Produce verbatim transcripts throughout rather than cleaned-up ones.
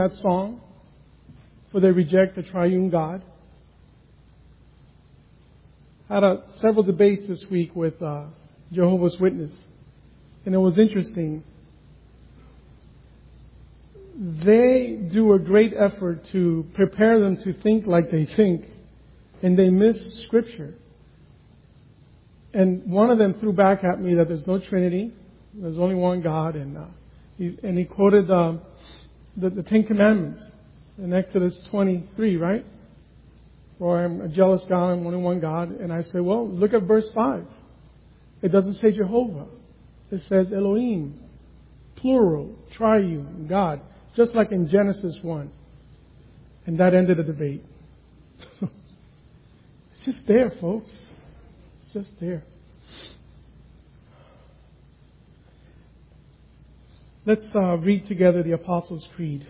that song, for they reject the triune God. I had a, several debates this week with uh, Jehovah's Witness, and it was interesting. They do a great effort to prepare them to think like they think, and they miss Scripture. And one of them threw back at me that there's no Trinity, there's only one God, and uh, he, and he quoted uh, the, the Ten Commandments in Exodus twenty-three, right? For I'm a jealous God, I'm only one God. And I said, well, look at verse five. It doesn't say Jehovah. It says Elohim, plural, triune, God, just like in Genesis one. And that ended the debate. It's just there, folks. It's just there. Let's uh, read together the Apostles' Creed.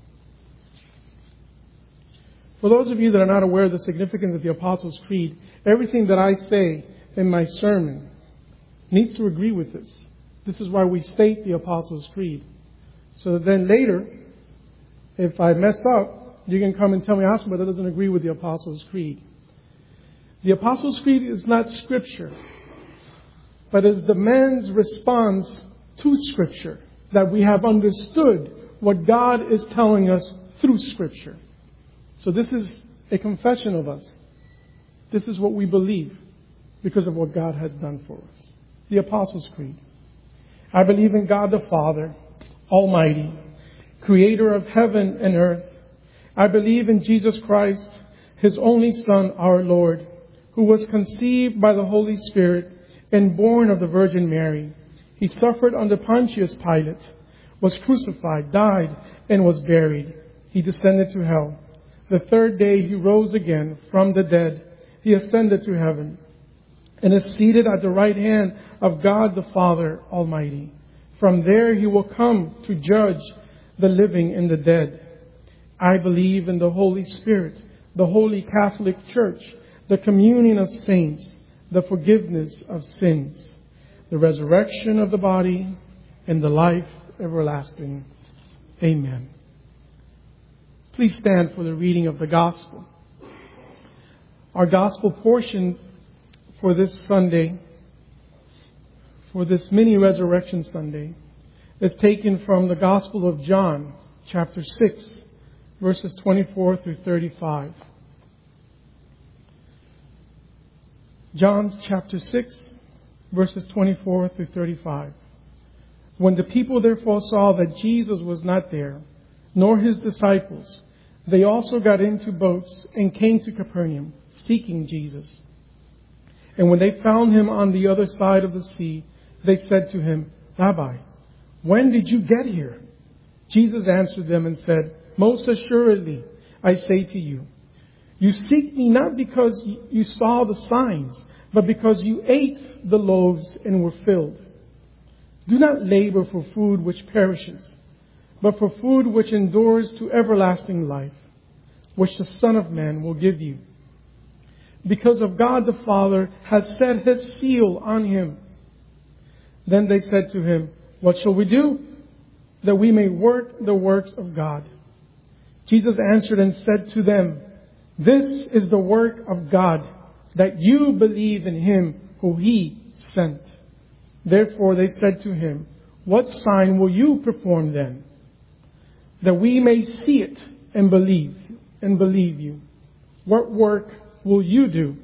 For those of you that are not aware of the significance of the Apostles' Creed, everything that I say in my sermon needs to agree with this. This is why we state the Apostles' Creed. So that then later, if I mess up, you can come and tell me, Oscar, that doesn't agree with the Apostles' Creed. The Apostles' Creed is not Scripture, but is the man's response to Scripture, that we have understood what God is telling us through Scripture. So this is a confession of us. This is what we believe because of what God has done for us. The Apostles' Creed. I believe in God the Father, Almighty, Creator of heaven and earth. I believe in Jesus Christ, His only Son, our Lord, who was conceived by the Holy Spirit and born of the Virgin Mary. He suffered under Pontius Pilate, was crucified, died, and was buried. He descended to hell. The third day He rose again from the dead. He ascended to heaven and is seated at the right hand of God the Father Almighty. From there He will come to judge the living and the dead. I believe in the Holy Spirit, the Holy Catholic Church, the communion of saints, the forgiveness of sins, the resurrection of the body, and the life everlasting. Amen. Please stand for the reading of the Gospel. Our Gospel portion for this Sunday, for this mini Resurrection Sunday, is taken from the Gospel of John, chapter six, verses twenty-four through thirty-five. John chapter six, verses twenty-four through thirty-five. When the people therefore saw that Jesus was not there, nor His disciples, they also got into boats and came to Capernaum, seeking Jesus. And when they found Him on the other side of the sea, they said to Him, Rabbi, when did you get here? Jesus answered them and said, Most assuredly, I say to you, you seek me not because you saw the signs, but because you ate the loaves and were filled. Do not labor for food which perishes, but for food which endures to everlasting life, which the Son of Man will give you. Because of God the Father has set His seal on Him. Then they said to Him, What shall we do, that we may work the works of God? Jesus answered and said to them, This is the work of God, that you believe in Him who He sent. Therefore they said to Him, What sign will you perform then, that we may see it and believe and believe you? What work will you do?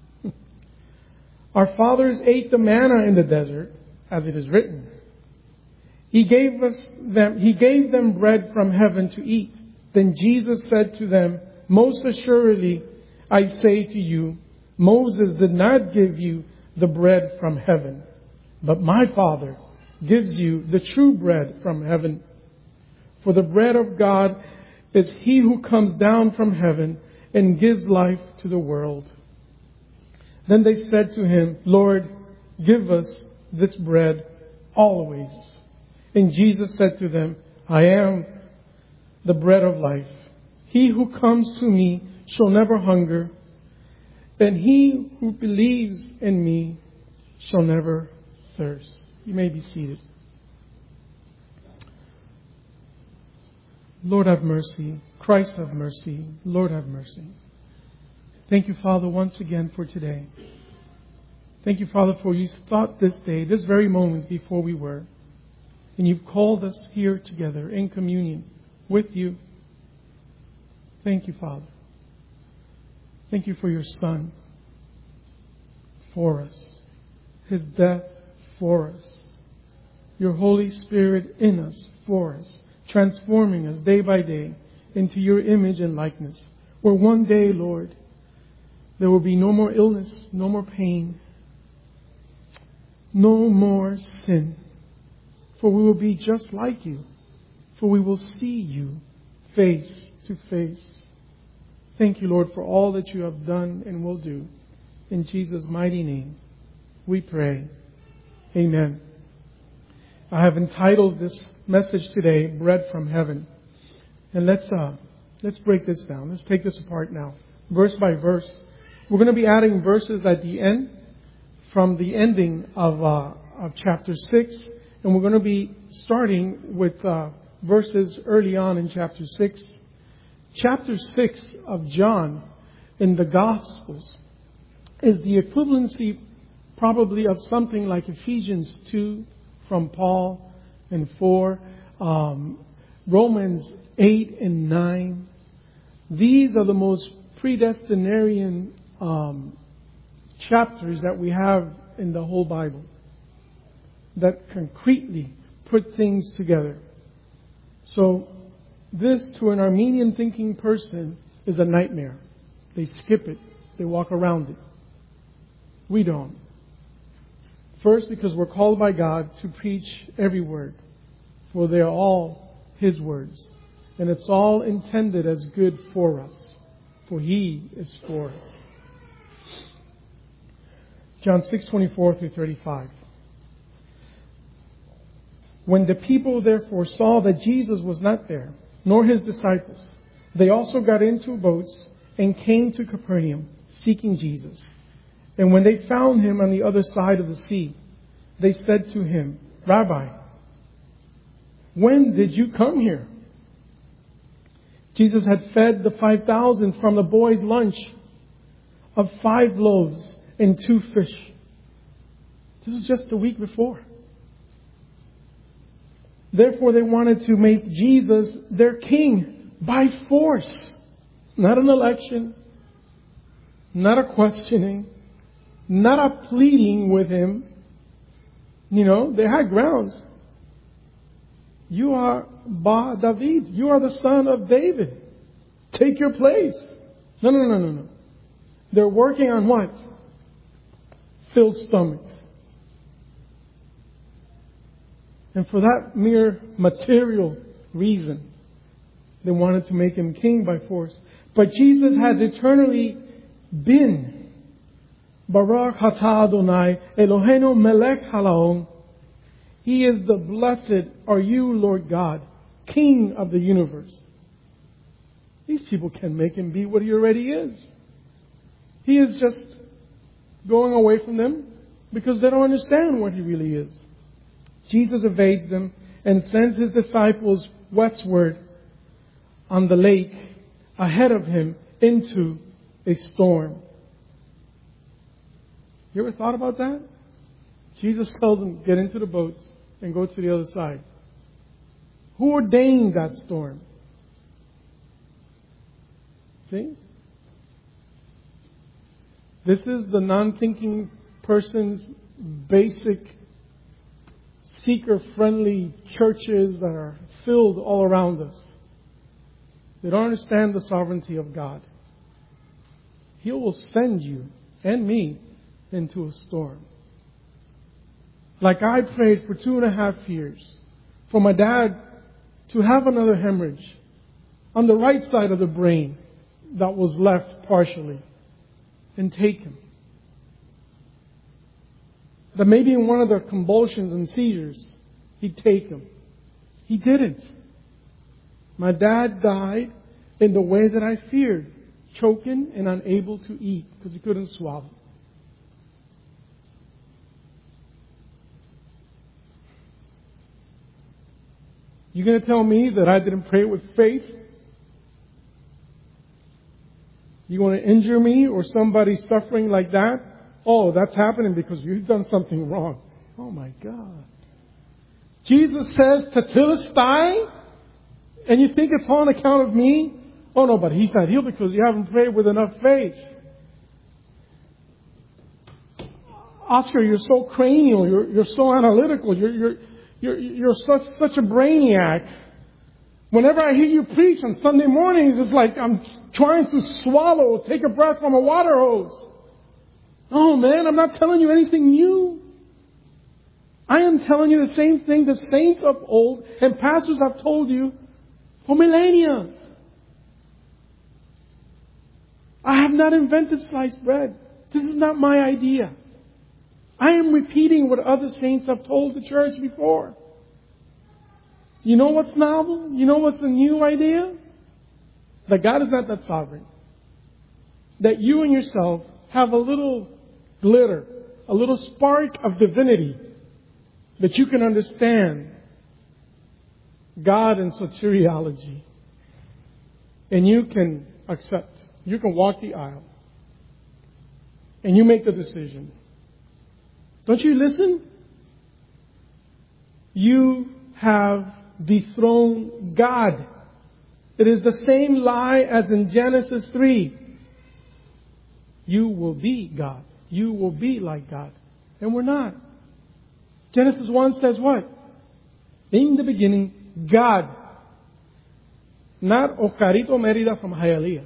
Our fathers ate the manna in the desert, as it is written. He gave us them, He gave them bread from heaven to eat. Then Jesus said to them, Most assuredly, I say to you, Moses did not give you the bread from heaven, but my Father gives you the true bread from heaven. For the bread of God is He who comes down from heaven and gives life to the world. Then they said to Him, Lord, give us this bread always. And Jesus said to them, I am the bread of life. He who comes to me shall never hunger, and he who believes in me shall never thirst. You may be seated. Lord, have mercy. Christ, have mercy. Lord, have mercy. Thank you, Father, once again for today. Thank you, Father, for you thought this day, this very moment before we were. And you've called us here together in communion with you. Thank you, Father. Thank you for your Son for us. His death for us. Your Holy Spirit in us for us. Transforming us day by day into your image and likeness. Where one day, Lord, there will be no more illness, no more pain, no more sin. For we will be just like you. For we will see you face to face. Thank you, Lord, for all that you have done and will do. In Jesus' mighty name, we pray. Amen. I have entitled this message today, Bread from Heaven. And let's uh, let's break this down. Let's take this apart now, verse by verse. We're going to be adding verses at the end from the ending of, uh, of chapter six. And we're going to be starting with uh, verses early on in chapter six. Chapter six of John in the Gospels is the equivalency probably of something like Ephesians two from Paul and four, um, Romans eight and nine. These are the most predestinarian um, chapters that we have in the whole Bible that concretely put things together. So this, to an Armenian thinking person, is a nightmare. They skip it. They walk around it. We don't. First, because we're called by God to preach every word, for they are all His words. And it's all intended as good for us, for He is for us. John six twenty-four through thirty-five. When the people therefore saw that Jesus was not there, nor His disciples, they also got into boats and came to Capernaum, seeking Jesus. And when they found Him on the other side of the sea, they said to Him, Rabbi, when did you come here? Jesus had fed the five thousand from the boys' lunch of five loaves and two fish. This is just the week before. Therefore, they wanted to make Jesus their king by force. Not an election, not a questioning, not a pleading with Him. You know, they had grounds. You are Ba David. You are the son of David. Take your place. No, no, no, no, no. They're working on what? Filled stomachs. And for that mere material reason, they wanted to make Him king by force. But Jesus has eternally been Barak Atah Adonai Eloheinu Melech Halaon. He is the blessed are you, Lord God, King of the universe. These people can make Him be what He already is. He is just going away from them because they don't understand what He really is. Jesus evades them and sends His disciples westward on the lake ahead of Him into a storm. You ever thought about that? Jesus tells them, get into the boats and go to the other side. Who ordained that storm? See? This is the non-thinking person's basic seeker-friendly churches that are filled all around us. They don't understand the sovereignty of God. He will send you and me into a storm. Like I prayed for two and a half years for my dad to have another hemorrhage on the right side of the brain that was left partially and take him. That maybe in one of the convulsions and seizures, He'd take him. He didn't. My dad died in the way that I feared, choking and unable to eat because he couldn't swallow. You going to tell me that I didn't pray with faith? You want to injure me or somebody suffering like that? Oh, that's happening because you've done something wrong. Oh my God. Jesus says, Tetelestai, and you think it's on account of me? Oh no, but he's not healed because you haven't prayed with enough faith. Oscar, you're so cranial, you're, you're so analytical, you're, you're, you're, you're such, such a brainiac. Whenever I hear you preach on Sunday mornings, it's like I'm trying to swallow, take a breath from a water hose. Oh man, I'm not telling you anything new. I am telling you the same thing the saints of old and pastors have told you for millennia. I have not invented sliced bread. This is not my idea. I am repeating what other saints have told the church before. You know what's novel? You know what's a new idea? That God is not that sovereign. That you and yourself have a little glitter, a little spark of divinity, that you can understand God and soteriology. And you can accept. You can walk the aisle. And you make the decision. Don't you listen? You have dethroned God. It is the same lie as in Genesis three. You will be God. You will be like God. And we're not. Genesis one says what? In the beginning, God. Not Ocarito Mérida from Hialeah.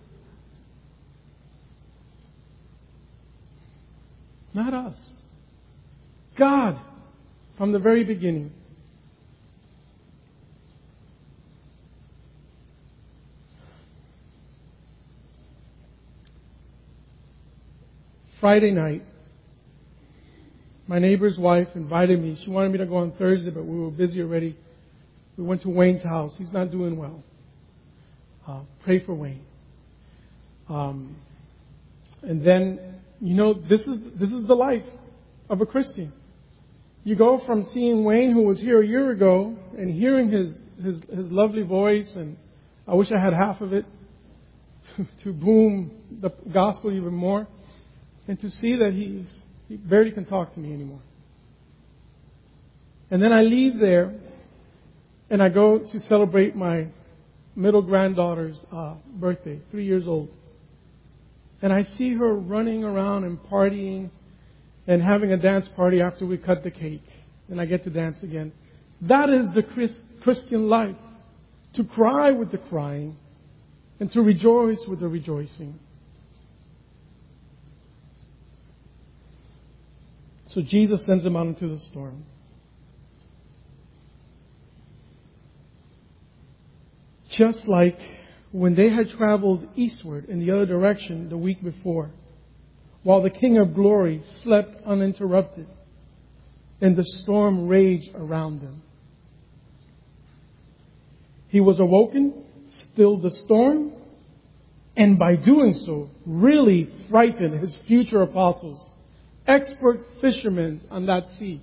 Not us. God from the very beginning. Friday night, my neighbor's wife invited me. She wanted me to go on Thursday, but we were busy already. We went to Wayne's house. He's not doing well. Uh, pray for Wayne. Um, and then, you know, this is this is the life of a Christian. You go from seeing Wayne, who was here a year ago, and hearing his his, his lovely voice, and I wish I had half of it, to, to boom the gospel even more, and to see that he's he barely can talk to me anymore. And then I leave there, and I go to celebrate my middle granddaughter's uh, birthday, three years old. And I see her running around and partying and having a dance party after we cut the cake. And I get to dance again. That is the Christ, Christian life. To cry with the crying and to rejoice with the rejoicing. So Jesus sends them out into the storm. Just like when they had traveled eastward in the other direction the week before, while the King of Glory slept uninterrupted and the storm raged around them. He was awoken, stilled the storm, and by doing so, really frightened his future apostles, expert fishermen on that sea.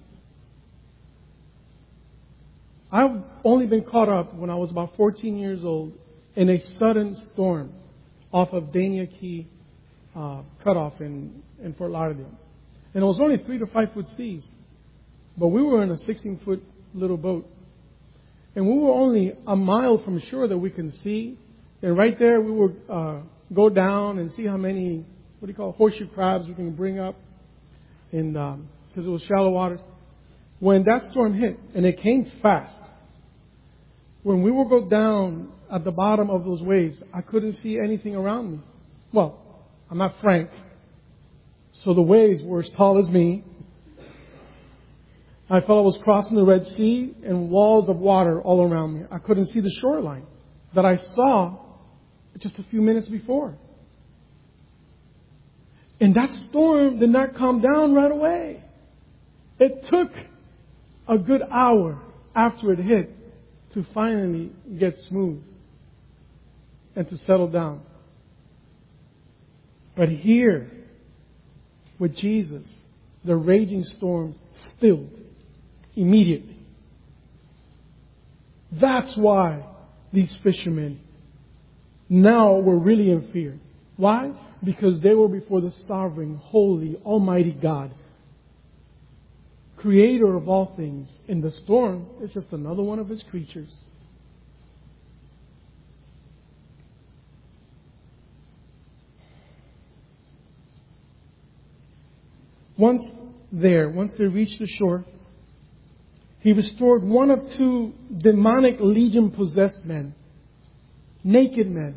I've only been caught up when I was about fourteen years old in a sudden storm off of Dania Key uh, cutoff in, in Fort Lauderdale. And it was only three to five foot seas. But we were in a sixteen foot little boat. And we were only a mile from shore that we can see. And right there we would uh, go down and see how many, what do you call, horseshoe crabs we can bring up. And um, because it was shallow water. When that storm hit, and it came fast, when we would go down at the bottom of those waves, I couldn't see anything around me. Well, I'm not Frank, so the waves were as tall as me. I felt I was crossing the Red Sea and walls of water all around me. I couldn't see the shoreline that I saw just a few minutes before. And that storm did not calm down right away. It took a good hour after it hit to finally get smooth and to settle down. But here, with Jesus, the raging storm stilled immediately. That's why these fishermen now were really in fear. Why? Because they were before the sovereign, holy, almighty God, creator of all things. And the storm is just another one of his creatures. Once there, once they reached the shore, he restored one of two demonic legion-possessed men, naked men,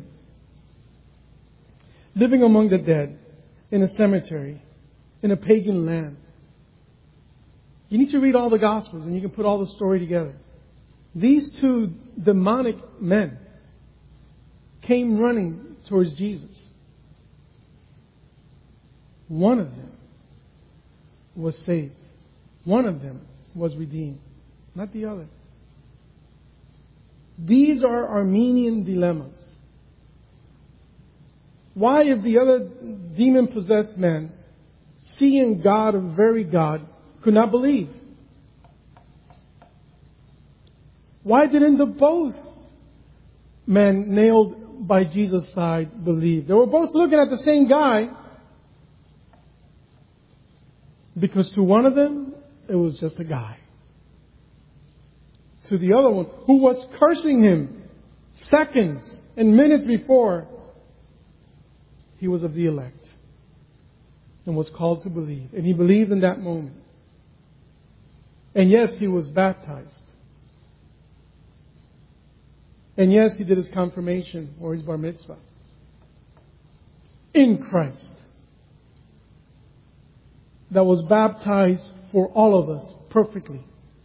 living among the dead in a cemetery, in a pagan land. You need to read all the Gospels and you can put all the story together. These two demonic men came running towards Jesus. One of them was saved. One of them was redeemed, not the other. These are Armenian dilemmas. Why, if the other demon-possessed man, seeing God, a very God, could not believe? Why didn't the both men nailed by Jesus' side believe? They were both looking at the same guy. Because to one of them, it was just a guy. To the other one, who was cursing him seconds and minutes before, he was of the elect and was called to believe. And he believed in that moment. And yes, he was baptized. And yes, he did his confirmation or his bar mitzvah in Christ. That was baptized for all of us perfectly.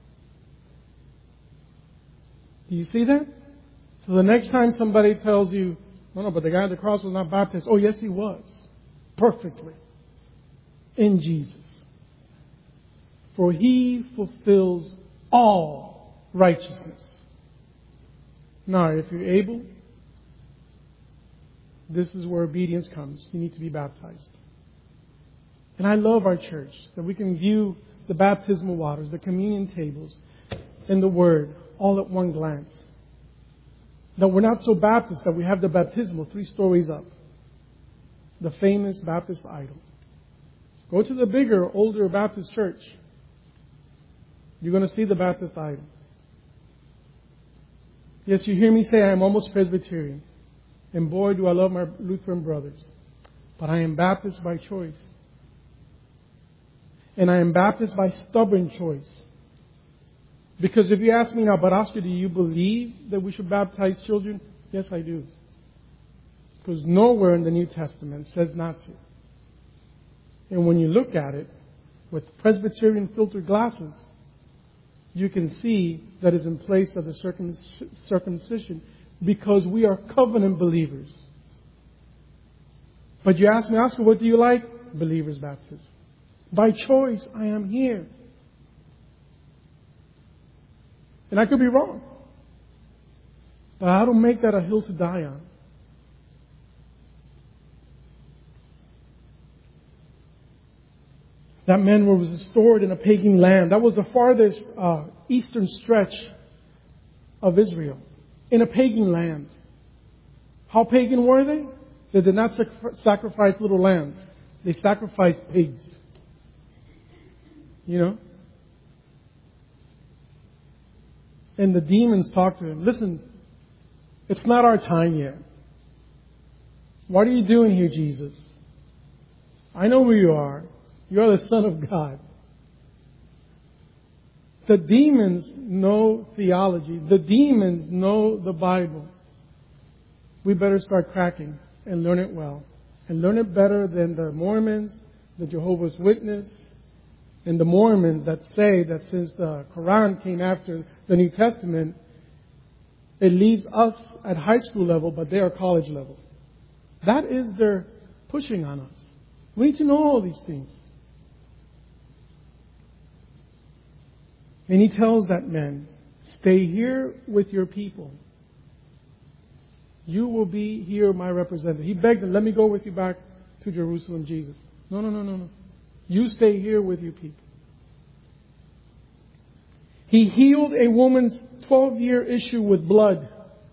Do you see that? So the next time somebody tells you, no, no, but the guy at the cross was not baptized. Oh, yes, he was. Perfectly. In Jesus. For he fulfills all righteousness. Now, if you're able, this is where obedience comes. You need to be baptized. And I love our church, that we can view the baptismal waters, the communion tables, and the Word all at one glance. That we're not so Baptist that we have the baptismal three stories up. The famous Baptist idol. Go to the bigger, older Baptist church. You're going to see the Baptist idol. Yes, you hear me say I am almost Presbyterian. And boy, do I love my Lutheran brothers. But I am Baptist by choice. And I am Baptist by stubborn choice. Because if you ask me now, but Oscar, do you believe that we should baptize children? Yes, I do. Because nowhere in the New Testament says not to. And when you look at it with Presbyterian filtered glasses, you can see that is in place of the circumcision because we are covenant believers. But you ask me, Oscar, what do you like? Believer's baptism. By choice, I am here. And I could be wrong. But I don't make that a hill to die on. That man was restored in a pagan land. That was the farthest uh, eastern stretch of Israel. In a pagan land. How pagan were they? They did not sac- sacrifice little lambs. They sacrificed pigs. You know? And the demons talk to him. Listen, it's not our time yet. What are you doing here, Jesus? I know who you are. You are the Son of God. The demons know theology. The demons know the Bible. We better start cracking and learn it well. And learn it better than the Mormons, the Jehovah's Witness, and the Mormons that say that since the Quran came after the New Testament, it leaves us at high school level, but they are college level. That is their pushing on us. We need to know all these things. And he tells that man, stay here with your people. You will be here my representative. He begged him, let me go with you back to Jerusalem, Jesus. No, no, no, no, no. You stay here with your people. He healed a woman's twelve-year issue with blood.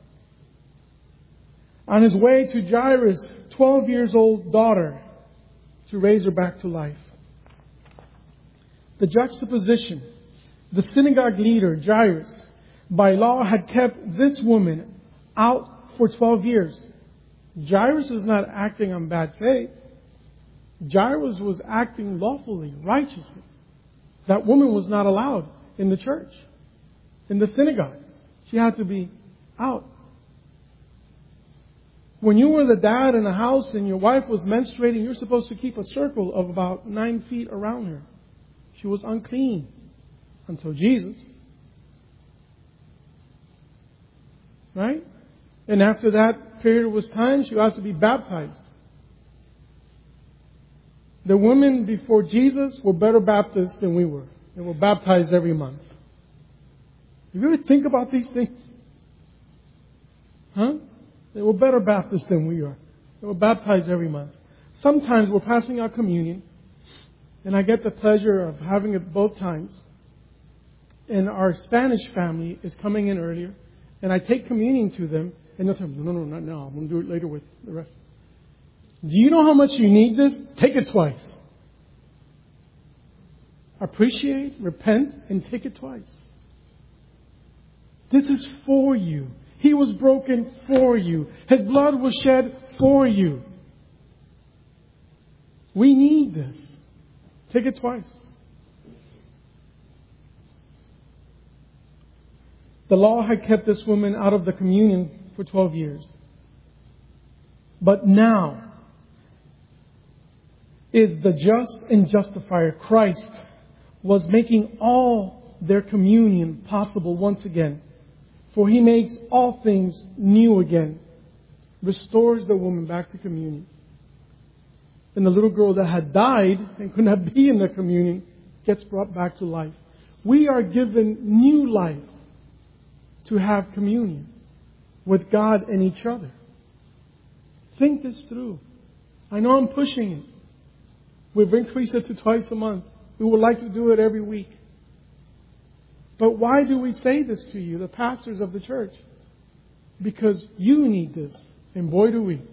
On his way to Jairus' twelve years old daughter to raise her back to life. The juxtaposition, the synagogue leader, Jairus, by law had kept this woman out for twelve years. Jairus was not acting on bad faith. Jairus was acting lawfully, righteously. That woman was not allowed in the church, in the synagogue. She had to be out. When you were the dad in a house and your wife was menstruating, you're supposed to keep a circle of about nine feet around her. She was unclean until Jesus. Right? And after that period was time, she was to be baptized. The women before Jesus were better Baptists than we were. They were baptized every month. You really think about these things? Huh? They were better Baptists than we are. They were baptized every month. Sometimes we're passing out communion, and I get the pleasure of having it both times. And our Spanish family is coming in earlier, and I take communion to them, and they'll tell me, no, no, not now. I'm going to do it later with the rest. Do you know how much you need this? Take it twice. Appreciate, repent, and take it twice. This is for you. He was broken for you. His blood was shed for you. We need this. Take it twice. The law had kept this woman out of the communion for twelve years. But now is the just and justifier. Christ was making all their communion possible once again. For He makes all things new again. Restores the woman back to communion. And the little girl that had died and could not be in the communion gets brought back to life. We are given new life to have communion with God and each other. Think this through. I know I'm pushing it. We've increased it to twice a month. We would like to do it every week. But why do we say this to you, the pastors of the church? Because you need this. And boy, do we.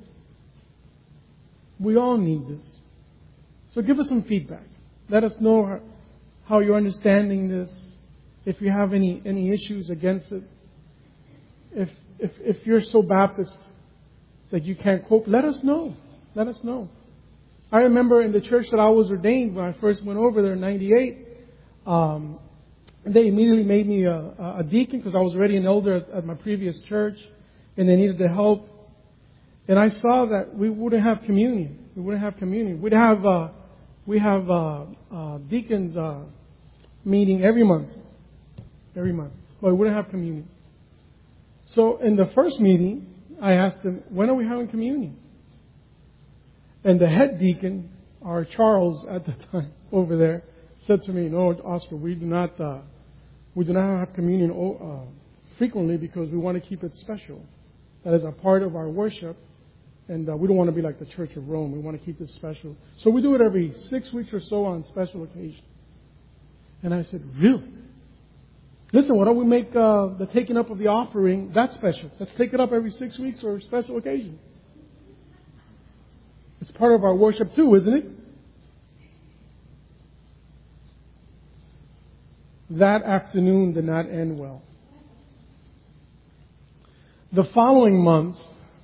We all need this. So give us some feedback. Let us know how you're understanding this. If you have any, any issues against it. If, if, if you're so Baptist that you can't cope, let us know. Let us know. I remember in the church that I was ordained when I first went over there in ninety-eight, um, they immediately made me a, a deacon because I was already an elder at, at my previous church, and they needed the help. And I saw that we wouldn't have communion. We wouldn't have communion. We'd have uh, we have uh, uh, deacons uh, meeting every month, every month, but we wouldn't have communion. So in the first meeting, I asked them, "When are we having communion?" And the head deacon, our Charles at the time over there, said to me, "No, Oscar, we do not uh, we do not have communion uh, frequently because we want to keep it special. That is a part of our worship, and uh, we don't want to be like the Church of Rome. We want to keep this special. So we do it every six weeks or so on special occasion." And I said, "Really? Listen, why don't we make uh, the taking up of the offering that special? Let's take it up every six weeks or a special occasion. It's part of our worship too, isn't it?" That afternoon did not end well. The following month,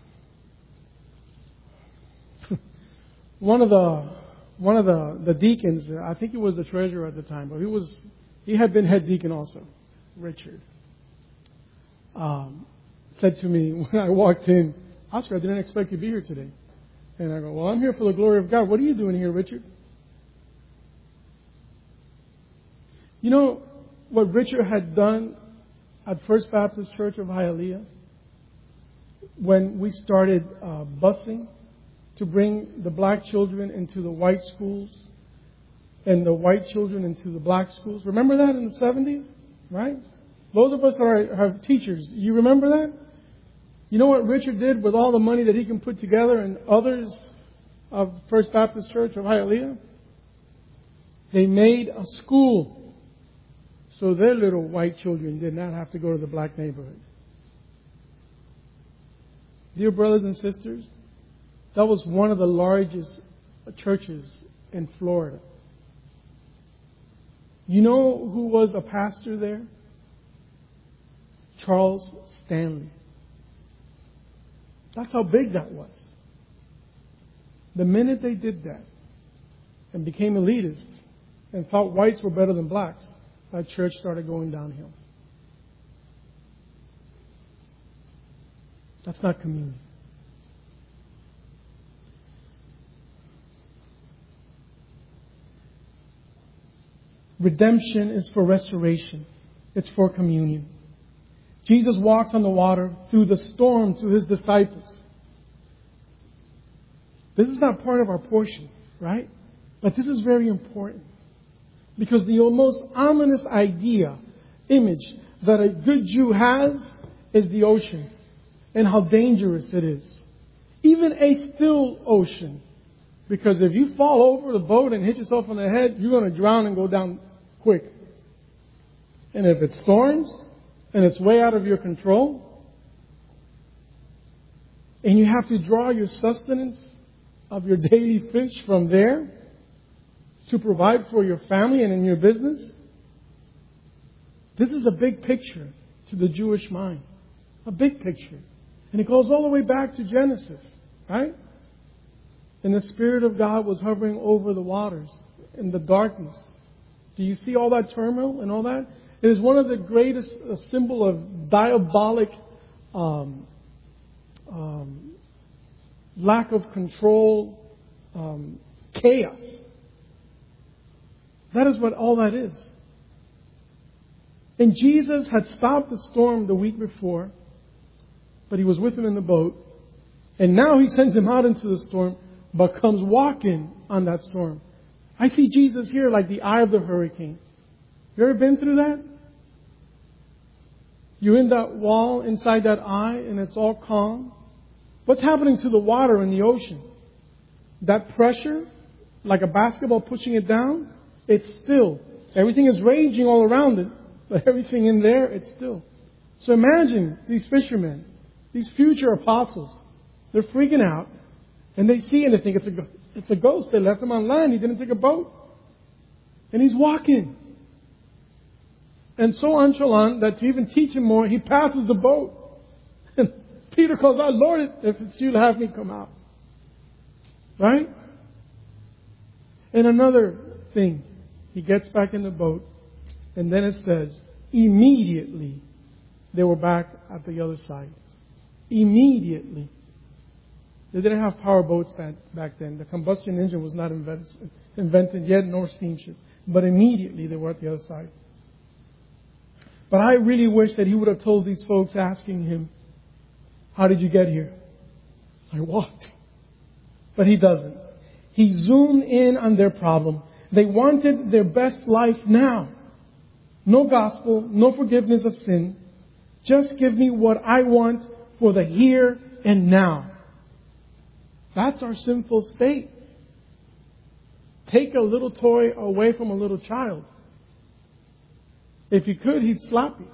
one of the one of the, the deacons, I think he was the treasurer at the time, but he was he had been head deacon also, Richard, um, said to me when I walked in, "Oscar, I didn't expect you to be here today." And I go, "Well, I'm here for the glory of God. What are you doing here, Richard?" You know what Richard had done at First Baptist Church of Hialeah when we started uh, busing to bring the black children into the white schools and the white children into the black schools? Remember that in the seventies, right? Those of us that are, are teachers, you remember that? You know what Richard did with all the money that he can put together and others of First Baptist Church of Hialeah? They made a school so their little white children did not have to go to the black neighborhood. Dear brothers and sisters, that was one of the largest churches in Florida. You know who was a pastor there? Charles Stanley. That's how big that was. The minute they did that and became elitist and thought whites were better than blacks, that church started going downhill. That's not communion. Redemption is for restoration. It's for communion. Jesus walks on the water through the storm to his disciples. This is not part of our portion, right? But this is very important. Because the most ominous idea, image that a good Jew has is the ocean and how dangerous it is. Even a still ocean. Because if you fall over the boat and hit yourself on the head, you're going to drown and go down quick. And if it storms and it's way out of your control, and you have to draw your sustenance of your daily fish from there to provide for your family and in your business, this is a big picture to the Jewish mind. A big picture. And it goes all the way back to Genesis, right? And the Spirit of God was hovering over the waters in the darkness. Do you see all that turmoil and all that? It is one of the greatest uh, symbol of diabolic um, um, lack of control, um, chaos. That is what all that is. And Jesus had stopped the storm the week before, but he was with him in the boat. And now he sends him out into the storm, but comes walking on that storm. I see Jesus here like the eye of the hurricane. You ever been through that? You're in that wall inside that eye and it's all calm. What's happening to the water in the ocean? That pressure, like a basketball pushing it down, it's still. Everything is raging all around it, but everything in there, it's still. So imagine these fishermen, these future apostles. They're freaking out and they see and they think it's a, it's a ghost. They left him on land. He didn't take a boat. And he's walking. And so nonchalant that to even teach him more, he passes the boat. And Peter calls out, Lord, if it's you, have me come out. Right? And another thing, he gets back in the boat, and then it says, immediately they were back at the other side. Immediately. They didn't have power boats back, back then. The combustion engine was not invented, invented yet, nor steamships. But immediately they were at the other side. But I really wish that he would have told these folks asking him, how did you get here? I walked. But he doesn't. He zoomed in on their problem. They wanted their best life now. No gospel, no forgiveness of sin. Just give me what I want for the here and now. That's our sinful state. Take a little toy away from a little child. If you could, he'd slap you.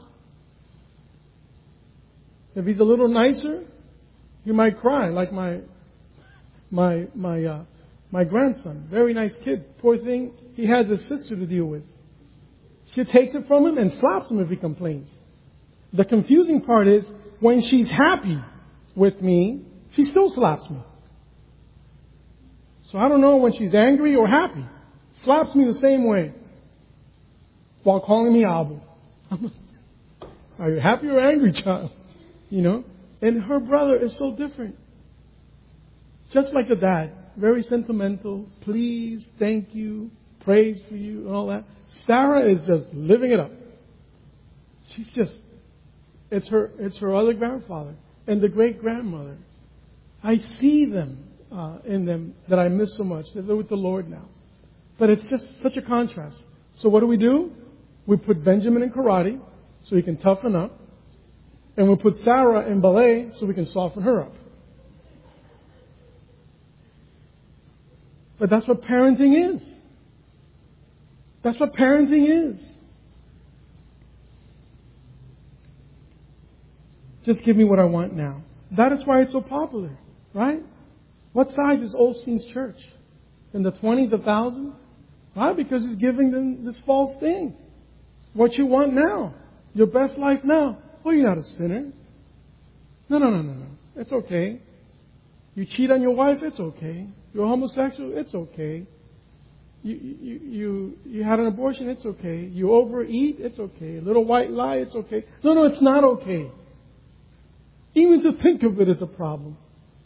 If he's a little nicer, you might cry, like my my my uh, my grandson. Very nice kid. Poor thing, he has his sister to deal with. She takes it from him and slaps him if he complains. The confusing part is, when she's happy with me, she still slaps me. So I don't know when she's angry or happy. Slaps me the same way. While calling me Abu. Are you happy or angry, child? You know? And her brother is so different. Just like the dad. Very sentimental. Please, thank you, praise for you, and all that. Sarah is just living it up. She's just, it's her, it's her other grandfather and the great grandmother. I see them uh, in them that I miss so much. They're with the Lord now. But it's just such a contrast. So what do we do? We put Benjamin in karate so he can toughen up. And we put Sarah in ballet so we can soften her up. But that's what parenting is. That's what parenting is. Just give me what I want now. That is why it's so popular, right? What size is Osteen's church? In the twenties of thousands? Why? Because he's giving them this false thing. What you want now. Your best life now. Well, you're not a sinner. No, no, no, no, no. It's okay. You cheat on your wife, it's okay. You're homosexual, it's okay. You, you, you, you had an abortion, it's okay. You overeat, it's okay. A little white lie, it's okay. No, no, it's not okay. Even to think of it is a problem.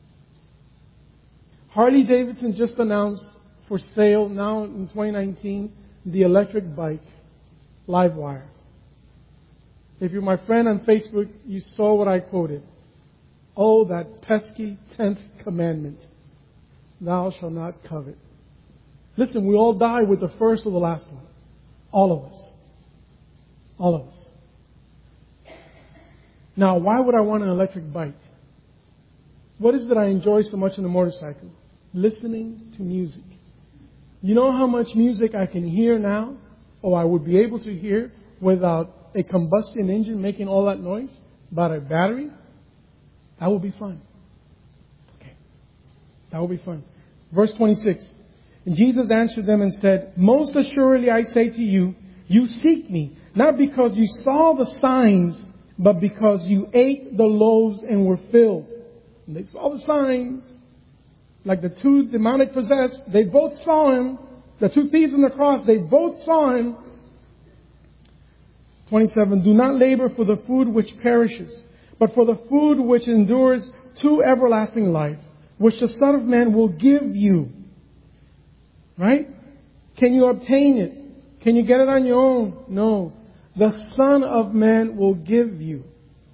Harley Davidson just announced for sale now in twenty nineteen the electric bike, Livewire. If you're my friend on Facebook, you saw what I quoted. Oh, that pesky tenth commandment. Thou shalt not covet. Listen, we all die with the first or the last one. All of us. All of us. Now, why would I want an electric bike? What is it that I enjoy so much in a motorcycle? Listening to music. You know how much music I can hear now, or I would be able to hear without a combustion engine making all that noise about a battery? That will be fun. Okay. That will be fun. Verse twenty-six. And Jesus answered them and said, Most assuredly I say to you, you seek me, not because you saw the signs, but because you ate the loaves and were filled. And they saw the signs. Like the two demonic possessed, they both saw him. The two thieves on the cross, they both saw him. twenty-seven. Do not labor for the food which perishes, but for the food which endures to everlasting life, which the Son of Man will give you. Right? Can you obtain it? Can you get it on your own? No. The Son of Man will give you.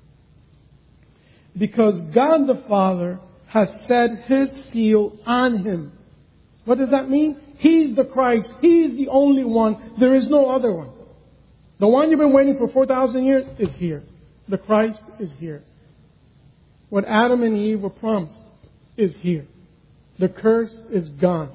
Because God the Father has set His seal on Him. What does that mean? He's the Christ. He's the only one. There is no other one. The one you've been waiting for four thousand years is here. The Christ is here. What Adam and Eve were promised is here. The curse is gone.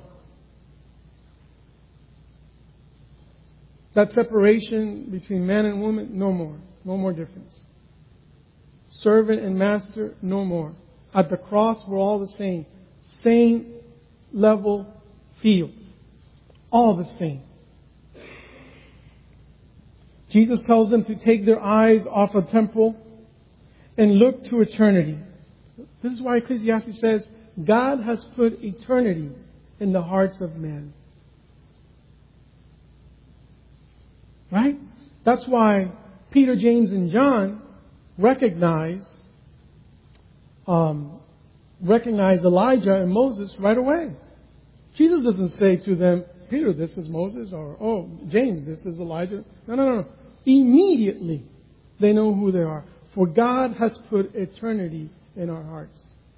That separation between man and woman, no more. No more difference. Servant and master, no more. At the cross, we're all the same. Same level field. All the same. Jesus tells them to take their eyes off a temple and look to eternity. This is why Ecclesiastes says, God has put eternity in the hearts of men. Right? That's why Peter, James, and John recognize, um, recognize Elijah and Moses right away. Jesus doesn't say to them, Peter, this is Moses, or, oh, James, this is Elijah. No, no, no. Immediately, they know who they are. For God has put eternity in our hearts.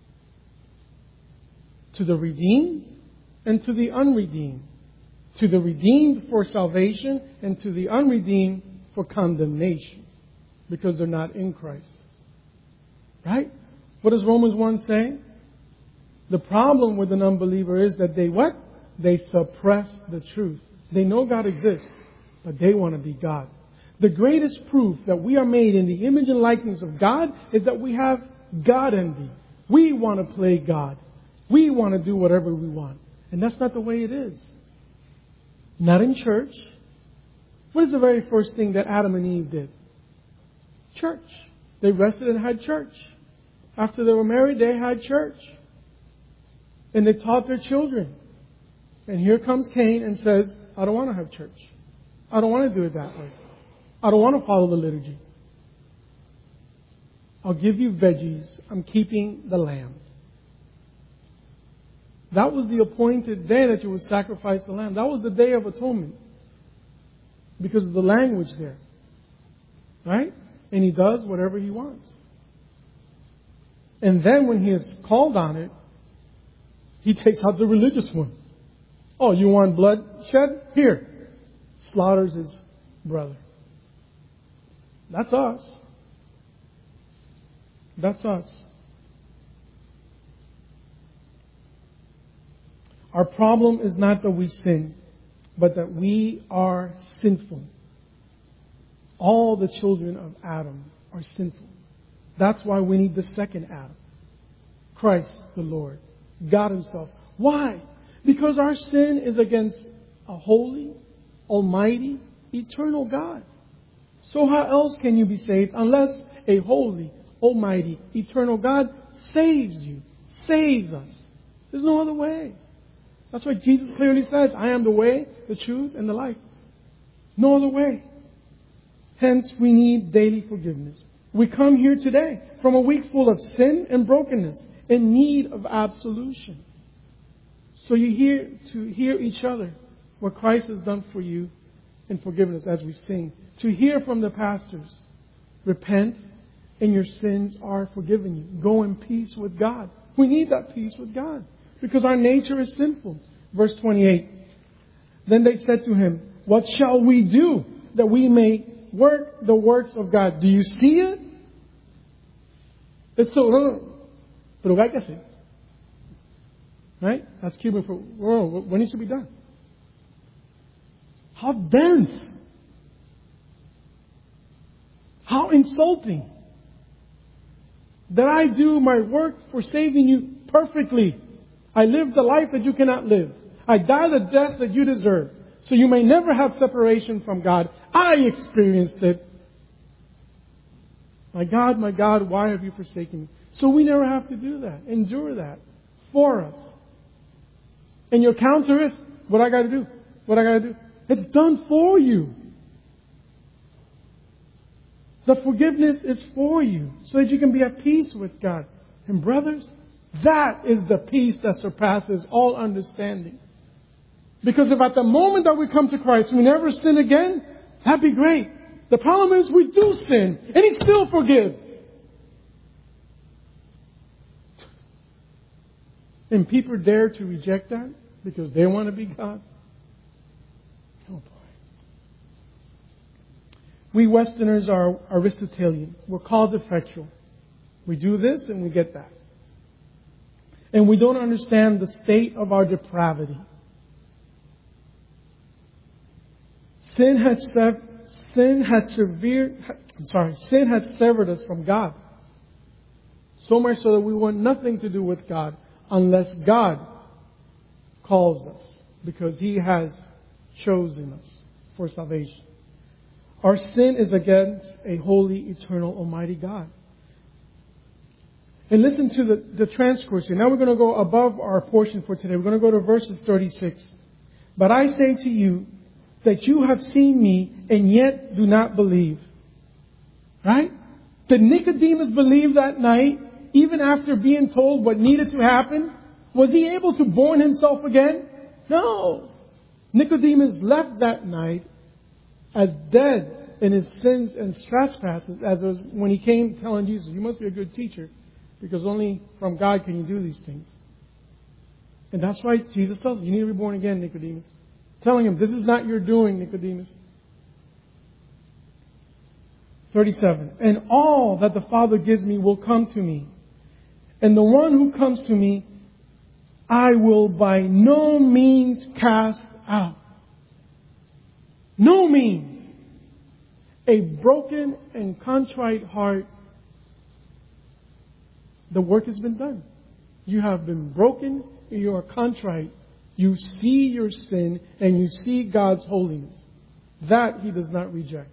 To the redeemed and to the unredeemed. To the redeemed for salvation and to the unredeemed for condemnation. Because they're not in Christ. Right? What does Romans one say? The problem with an unbeliever is that they what? They suppress the truth. They know God exists, but they want to be God. The greatest proof that we are made in the image and likeness of God is that we have God envy. We want to play God. We want to do whatever we want. And that's not the way it is. Not in church. What is the very first thing that Adam and Eve did? Church. They rested and had church. After they were married, they had church. And they taught their children. And here comes Cain and says, I don't want to have church. I don't want to do it that way. I don't want to follow the liturgy. I'll give you veggies. I'm keeping the lamb. That was the appointed day that you would sacrifice the lamb. That was the Day of Atonement. Because of the language there. Right? And he does whatever he wants. And then when he is called on it, he takes out the religious one. Oh, you want blood shed? Here. Slaughters his brother. That's us. That's us. Our problem is not that we sin, but that we are sinful. All the children of Adam are sinful. That's why we need the second Adam. Christ the Lord. God Himself. Why? Because our sin is against a holy, almighty, eternal God. So how else can you be saved unless a holy, almighty, eternal God saves you, saves us? There's no other way. That's why Jesus clearly says, I am the way, the truth, and the life. No other way. Hence, we need daily forgiveness. We come here today from a week full of sin and brokenness, in need of absolution. So you hear to hear each other what Christ has done for you in forgiveness as we sing. To hear from the pastors, repent and your sins are forgiven you. Go in peace with God. We need that peace with God because our nature is sinful. Verse twenty-eight. Then they said to him, what shall we do that we may work the works of God? Do you see it? It's so, no, no. Pero ¿qué hay que hacer? Right? That's Cuban for, oh, what needs to be done? How dense. How insulting. That I do my work for saving you perfectly. I live the life that you cannot live. I die the death that you deserve. So you may never have separation from God. I experienced it. My God, my God, why have you forsaken me? So we never have to do that. Endure that for us. And your counter is, what I got to do? What I got to do? It's done for you. The forgiveness is for you so that you can be at peace with God. And brothers, that is the peace that surpasses all understanding. Because if at the moment that we come to Christ, we never sin again, that'd be great. The problem is we do sin and He still forgives. And people dare to reject that because they want to be God. Oh boy. We Westerners are Aristotelian. We're cause effectual. We do this and we get that. And we don't understand the state of our depravity. Sin has sev- sin has severed. I'm sorry. Sin has severed us from God. So much so that we want nothing to do with God unless God calls us, because He has chosen us for salvation. Our sin is against a holy, eternal, almighty God. And listen to the, the transcourse here. Now we're going to go above our portion for today. We're going to go to verses thirty-six. But I say to you that you have seen me and yet do not believe. Right? Did Nicodemus believe that night, even after being told what needed to happen? Was he able to born himself again? No. Nicodemus left that night as dead in his sins and trespasses, as was when he came telling Jesus, you must be a good teacher, because only from God can you do these things. And that's why Jesus tells him, you need to be born again, Nicodemus. Telling him, this is not your doing, Nicodemus. thirty-seven. And all that the Father gives me will come to me. And the one who comes to me, I will by no means cast out. No means. A broken and contrite heart, the work has been done. You have been broken and you are contrite. You see your sin and you see God's holiness. That He does not reject.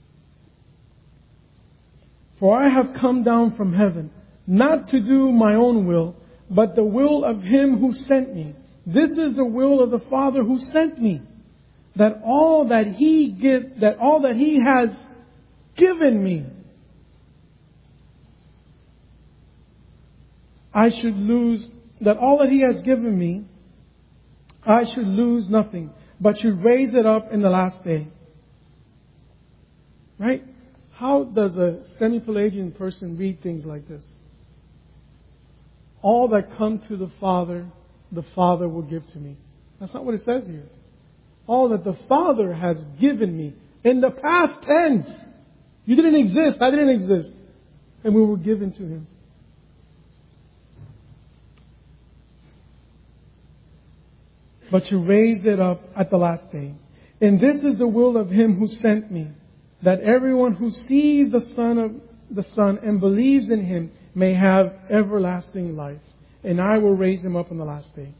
For I have come down from heaven, not to do my own will, but the will of Him who sent me. This is the will of the Father who sent me, that all that He give, that all that He has given me, I should lose, that all that He has given me, I should lose nothing, but should raise it up in the last day. Right? How does a semi-Pelagian person read things like this? All that come to the Father, the Father will give to me. That's not what it says here. All that the Father has given me. In the past tense. You didn't exist. I didn't exist. And we were given to Him. But to raise it up at the last day. And this is the will of Him who sent me, that everyone who sees the Son of the Son and believes in Him may have everlasting life, and I will raise him up on the last day.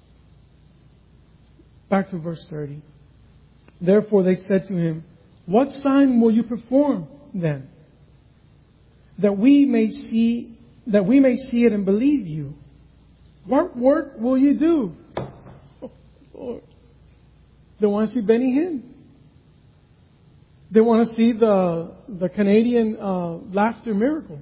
Back to verse thirty. Therefore they said to him, what sign will you perform then, that we may see that we may see it and believe you? What work will you do? Oh, Lord. They want to see Benny Hinn. They want to see the the Canadian uh, laughter miracle.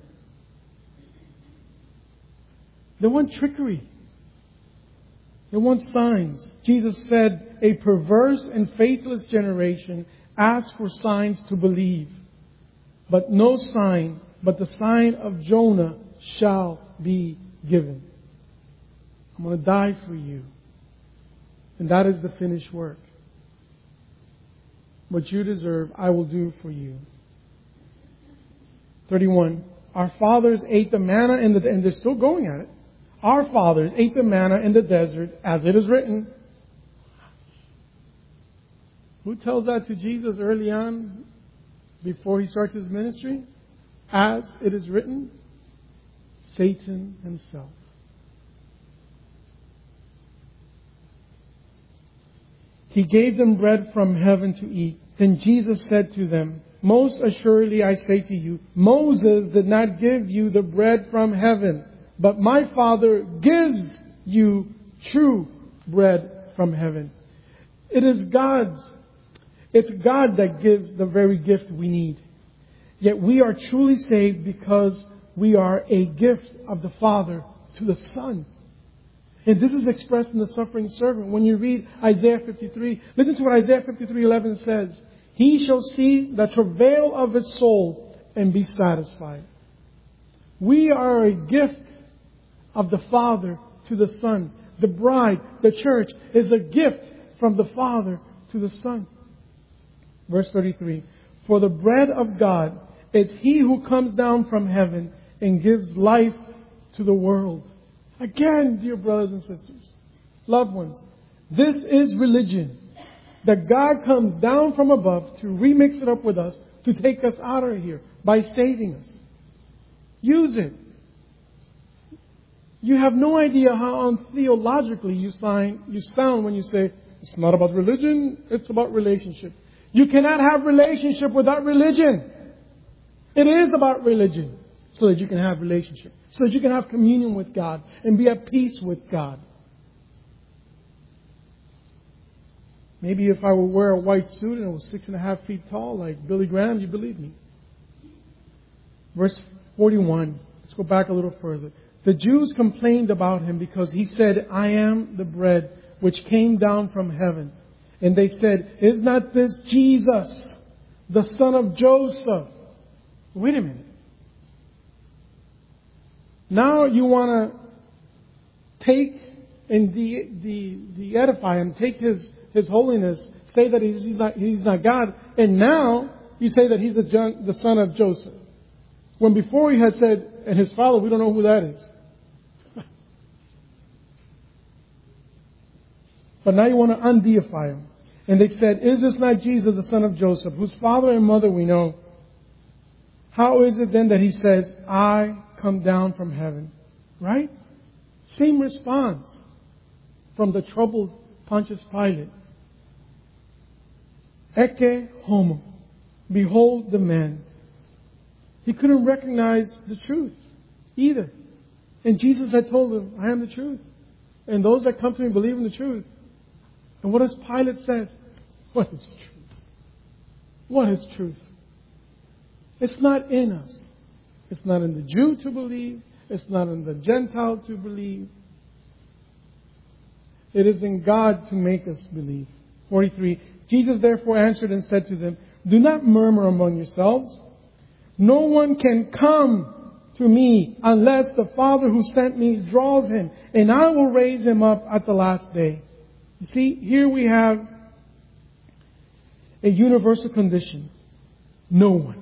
They want trickery. They want signs. Jesus said, a perverse and faithless generation asks for signs to believe. But no sign, but the sign of Jonah shall be given. I'm going to die for you. And that is the finished work. What you deserve, I will do for you. thirty-one. Our fathers ate the manna in the, and they're still going at it. Our fathers ate the manna in the desert, as it is written. Who tells that to Jesus early on, before He starts His ministry? As it is written, Satan himself. He gave them bread from heaven to eat. Then Jesus said to them, most assuredly I say to you, Moses did not give you the bread from heaven, but my Father gives you true bread from heaven. It is God's. It's God that gives the very gift we need. Yet we are truly saved because we are a gift of the Father to the Son. And this is expressed in the suffering servant. When you read Isaiah fifty-three, listen to what Isaiah fifty-three eleven says. He shall see the travail of his soul and be satisfied. We are a gift of the Father to the Son. The bride, the church, is a gift from the Father to the Son. Verse thirty-three. For the bread of God is He who comes down from heaven and gives life to the world. Again, dear brothers and sisters, loved ones, this is religion. That God comes down from above to remix it up with us, to take us out of here by saving us. Use it. You have no idea how untheologically you, sign, you sound when you say, it's not about religion, it's about relationship. You cannot have relationship without religion. It is about religion so that you can have relationship, so that you can have communion with God and be at peace with God. Maybe if I would wear a white suit and it was six and a half feet tall like Billy Graham, you believe me. Verse forty-one. Let's go back a little further. The Jews complained about Him because He said, I am the bread which came down from heaven. And they said, is not this Jesus, the son of Joseph? Wait a minute. Now you want to take and de, de, de edify Him, take His, His holiness, say that he's not, he's not God, and now you say that He's the, the son of Joseph. When before He had said, and His father, we don't know who that is. But now you want to undeify Him. And they said, is this not Jesus, the son of Joseph, whose father and mother we know? How is it then that He says, I come down from heaven? Right? Same response from the troubled Pontius Pilate. Ecce homo. Behold the man. He couldn't recognize the truth either. And Jesus had told him, I am the truth. And those that come to me believe in the truth. And what does Pilate say? What is truth? What is truth? It's not in us. It's not in the Jew to believe. It's not in the Gentile to believe. It is in God to make us believe. forty-three. Jesus therefore answered and said to them, do not murmur among yourselves. No one can come to me unless the Father who sent me draws him, and I will raise him up at the last day. You see, here we have a universal condition. No one.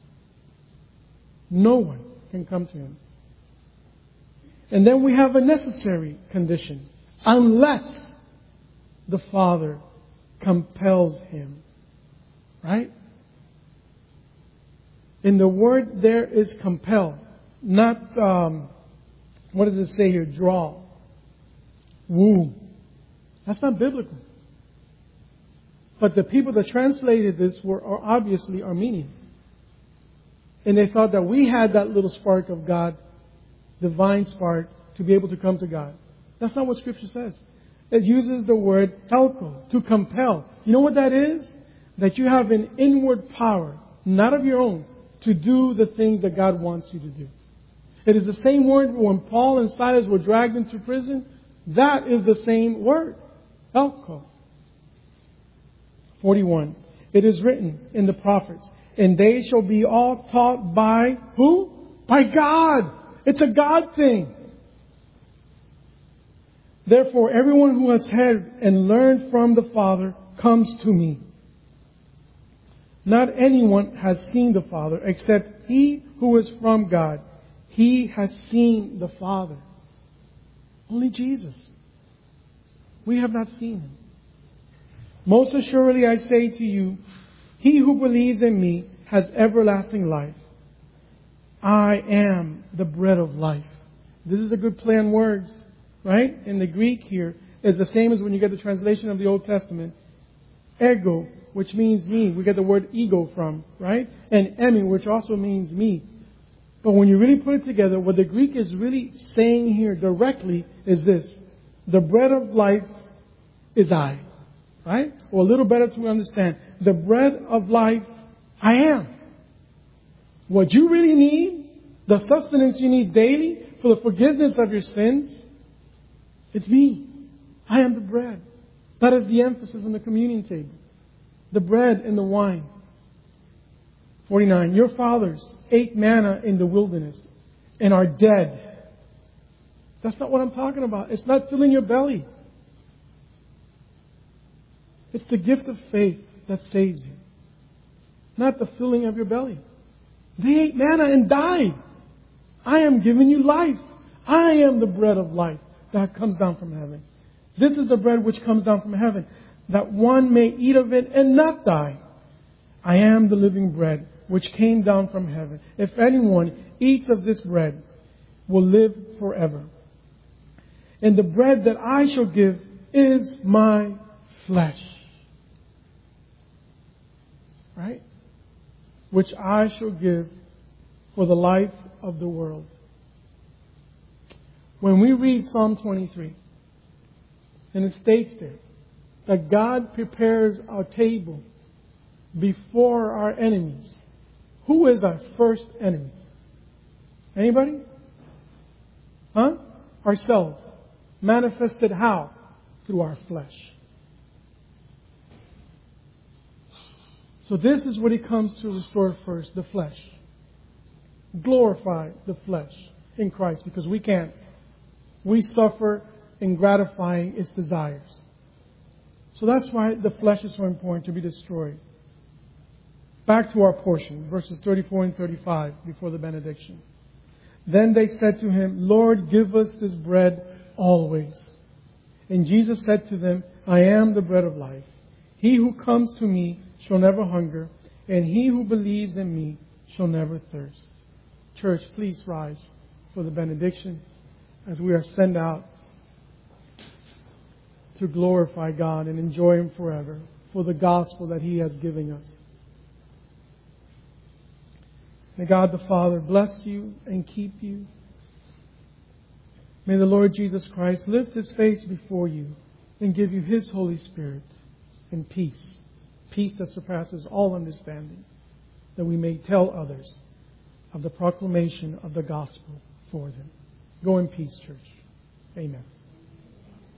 No one can come to Him. And then we have a necessary condition. Unless the Father compels Him. Right? And the word there is compel, not, um, what does it say here? Draw. Woo. That's not biblical. But the people that translated this were obviously Armenian. And they thought that we had that little spark of God, divine spark, to be able to come to God. That's not what Scripture says. It uses the word helko, to compel. You know what that is? That you have an inward power, not of your own, to do the things that God wants you to do. It is the same word when Paul and Silas were dragged into prison. That is the same word. Helko. forty-one. It is written in the prophets, and they shall be all taught by who? By God. It's a God thing. Therefore, everyone who has heard and learned from the Father comes to me. Not anyone has seen the Father except he who is from God. He has seen the Father. Only Jesus. We have not seen Him. Most assuredly I say to you, he who believes in me has everlasting life. I am the bread of life. This is a good play on words, right? In the Greek here is the same as when you get the translation of the Old Testament. Ego, which means me. We get the word ego from, right? And emi, which also means me. But when you really put it together, what the Greek is really saying here directly is this. The bread of life is I. Right? Or a little better to understand. The bread of life, I am. What you really need, the sustenance you need daily for the forgiveness of your sins, it's me. I am the bread. That is the emphasis on the communion table. The bread and the wine. forty-nine. Your fathers ate manna in the wilderness and are dead. That's not what I'm talking about. It's not filling your belly. It's the gift of faith that saves you. Not the filling of your belly. They ate manna and died. I am giving you life. I am the bread of life that comes down from heaven. This is the bread which comes down from heaven, that one may eat of it and not die. I am the living bread which came down from heaven. If anyone eats of this bread, will live forever. And the bread that I shall give is my flesh. Right? Which I shall give for the life of the world. When we read Psalm twenty-three, and it states there that God prepares our table before our enemies. Who is our first enemy? Anybody? Huh? Ourselves. Manifested how? Through our flesh. So this is what He comes to restore first, the flesh. Glorify the flesh in Christ, because we can't. We suffer in gratifying its desires. So that's why the flesh is so important to be destroyed. Back to our portion, verses thirty-four and thirty-five before the benediction. Then they said to Him, Lord, give us this bread always. And Jesus said to them, I am the bread of life. He who comes to me shall never hunger, and he who believes in me shall never thirst. Church, please rise for the benediction as we are sent out to glorify God and enjoy Him forever for the gospel that He has given us. May God the Father bless you and keep you. May the Lord Jesus Christ lift His face before you and give you His Holy Spirit and peace. Peace that surpasses all understanding, that we may tell others of the proclamation of the gospel for them. Go in peace, church. Amen.